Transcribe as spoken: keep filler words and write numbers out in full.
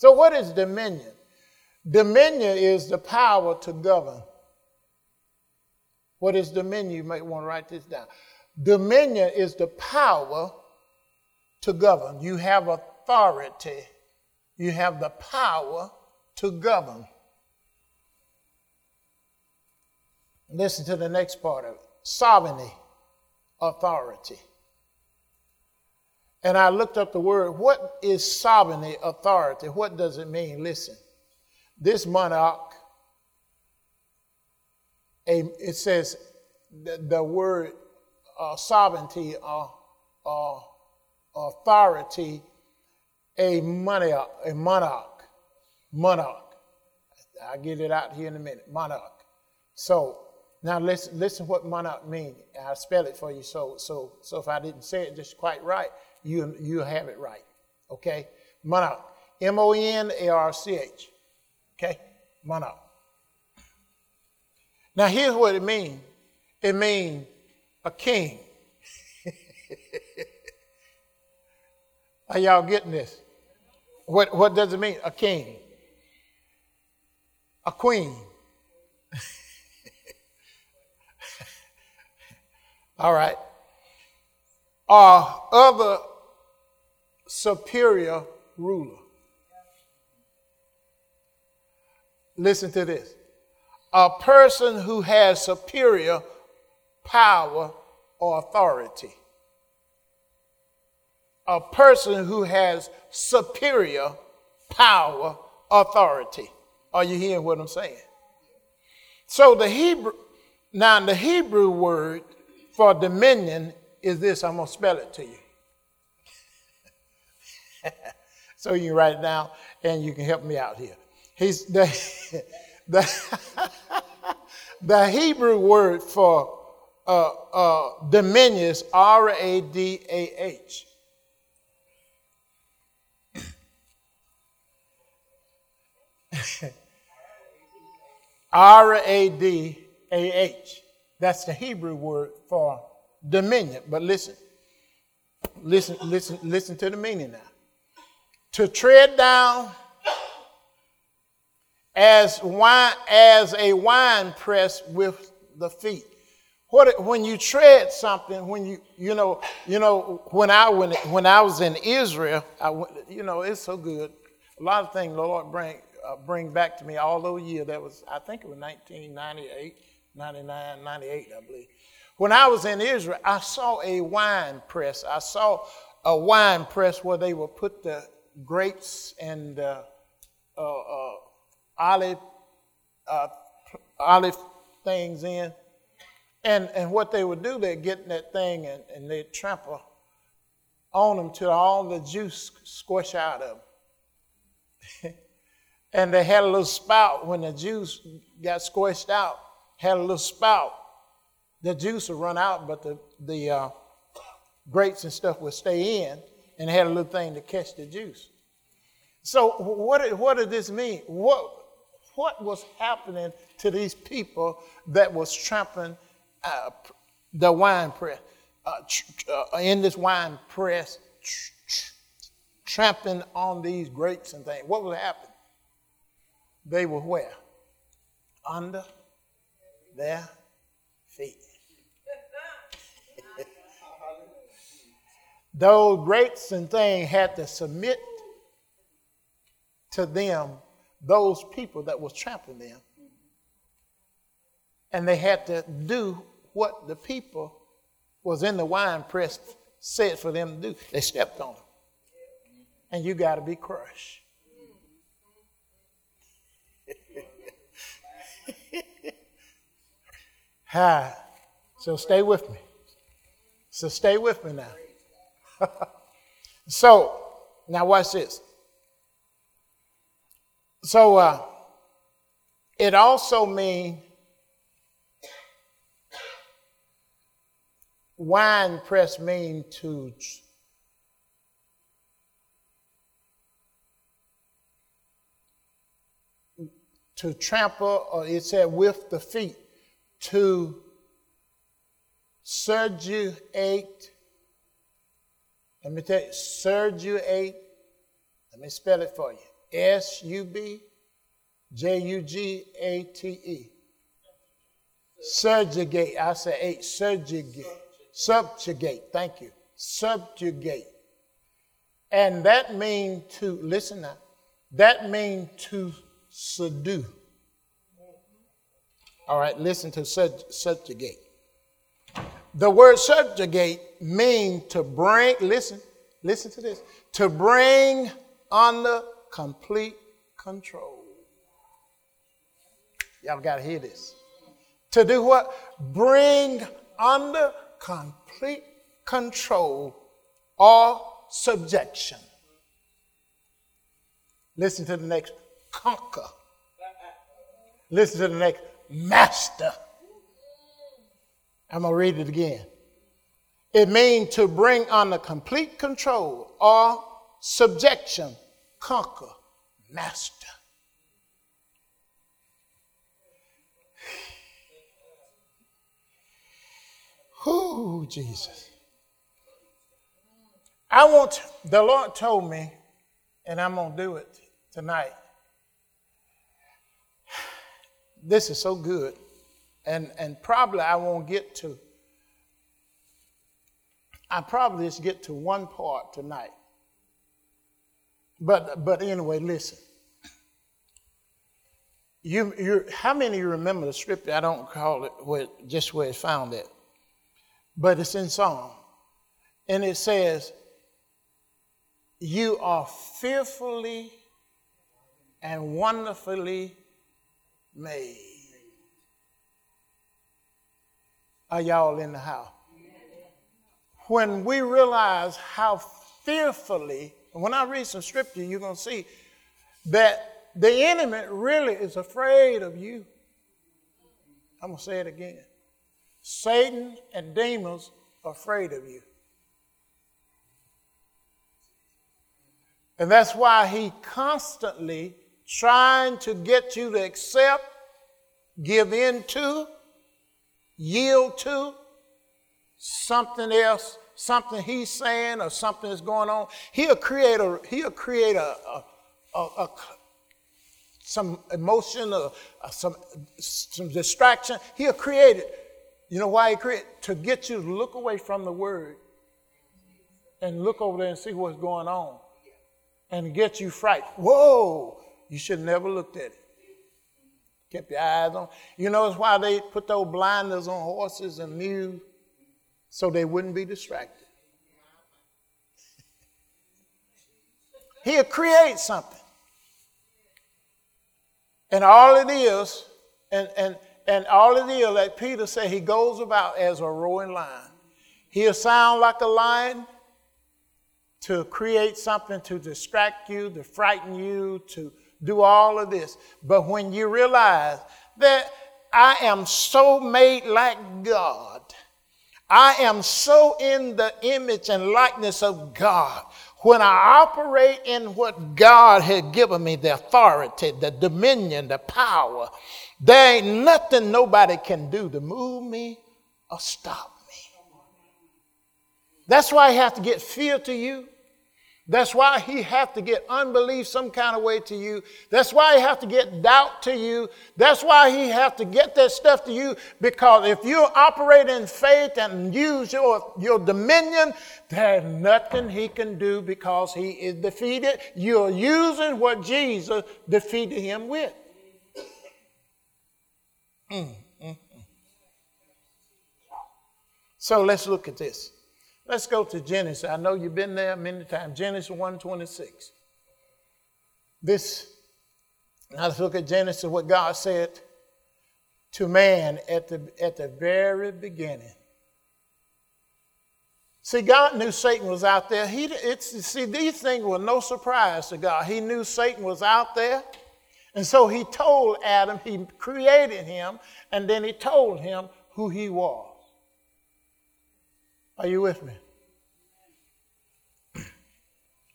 So what is dominion? Dominion is the power to govern. What is dominion? You might want to write this down. Dominion is the power to govern. You have authority. You have the power to govern. Listen to the next part of it. Sovereignty, authority. And I looked up the word. What is sovereignty, authority? What does it mean? Listen. This monarch, a, it says the, the word uh, sovereignty or uh, uh, authority, a monarch, a monarch, monarch. I'll get it out here in a minute, monarch. So now listen, listen what monarch means. I'll spell it for you. So, so, so if I didn't say it just quite right, you you have it right. Okay, monarch, M O N A R C H. Okay, monarch. Now here's what it means. It means a king. Are y'all getting this? What what does it mean? A king. A queen. All right. Or other superior ruler. Listen to this. A person who has superior power or authority. A person who has superior power, authority. Are you hearing what I'm saying? So the Hebrew, now the Hebrew word for dominion is this. I'm going to spell it to you. So you can write it down and you can help me out here. He's the, the, the Hebrew word for uh, uh, dominion is R A D A H. R A D A H. That's the Hebrew word for dominion. But listen, listen, listen, listen to the meaning now. To tread down as wine, as a wine press with the feet. What when you tread something, when you you know you know when I when when I was in Israel, I went, you know it's so good. A lot of things the Lord bring uh, bring back to me all those years. That was I think it was nineteen ninety-eight, ninety-nine, ninety-eight, I believe. When I was in Israel, I saw a wine press. I saw a wine press where they would put the grapes and uh, uh, uh, olive uh, olive things in. And and what they would do, they'd get in that thing and, and they'd trample on them till all the juice squish out of them. And they had a little spout when the juice got squished out, had a little spout. The juice would run out, but the, the uh, grapes and stuff would stay in, and had a little thing to catch the juice. So what, what did this mean? What, what was happening to these people that was trampling uh, the wine press, uh, tr- uh, in this wine press, tr- tr- trampling on these grapes and things? What was happening? They were where? Under their feet. Those grapes and things had to submit to them, those people that was trampling them. And they had to do what the people was in the wine press said for them to do. They stepped on them. And you got to be crushed. Hi. So stay with me. So stay with me now. So, now watch this. So, uh, it also means wine press mean to to trample, or it said with the feet, to surgiate. Let me tell you, surgiate. Let me spell it for you. S U B J U G A T E. Subjugate. I say eight. Subjugate. Subjugate. Thank you. Subjugate. And that means to, listen now, that means to subdue. All right, listen to sub, subjugate. The word subjugate means to bring, listen, listen to this, to bring under complete control. Y'all got to hear this. To do what? Bring under complete control or subjection. Listen to the next. Conquer. Listen to the next. Master. I'm going to read it again. It means to bring under complete control or subjection. Conquer. Master. Whoo, Jesus. I want, the Lord told me, and I'm going to do it tonight. This is so good. And, and probably I won't get to, I probably just get to one part tonight. But, but anyway, listen. You, you, how many of you remember the scripture? I don't call it where, just where it's found at. But it's in Psalm. And it says, you are fearfully and wonderfully made. Are y'all in the house? When we realize how fearfully, and when I read some scripture, you're going to see that the enemy really is afraid of you. I'm going to say it again. Satan and demons are afraid of you. And that's why he constantly trying to get you to accept, give in to, yield to something else, something he's saying or something that's going on. He'll create a he'll create a, a, a, a some emotion or some some distraction. He'll create it. You know why he created? To get you to look away from the word and look over there and see what's going on and get you frightened. Whoa, you should have never looked at it. Kept your eyes on. You notice why they put those blinders on horses and mules? So they wouldn't be distracted. He'll create something. And all it is, and, and, and all it is, like Peter said, he goes about as a roaring lion. He'll sound like a lion to create something to distract you, to frighten you, to do all of this. But when you realize that I am so made like God, I am so in the image and likeness of God, when I operate in what God had given me, the authority, the dominion, the power, there ain't nothing nobody can do to move me or stop me. That's why he has to get fear to you. That's why he has to get unbelief some kind of way to you. That's why he has to get doubt to you. That's why he has to get that stuff to you, because if you operate in faith and use your, your dominion, there's nothing he can do because he is defeated. You're using what Jesus defeated him with. Mm, mm, mm. So let's look at this. Let's go to Genesis. I know you've been there many times. Genesis one twenty-six. This, now let's look at Genesis, what God said to man at the, at the very beginning. See, God knew Satan was out there. He, it's, see, these things were no surprise to God. He knew Satan was out there. And so he told Adam, he created him, and then he told him who he was. Are you with me?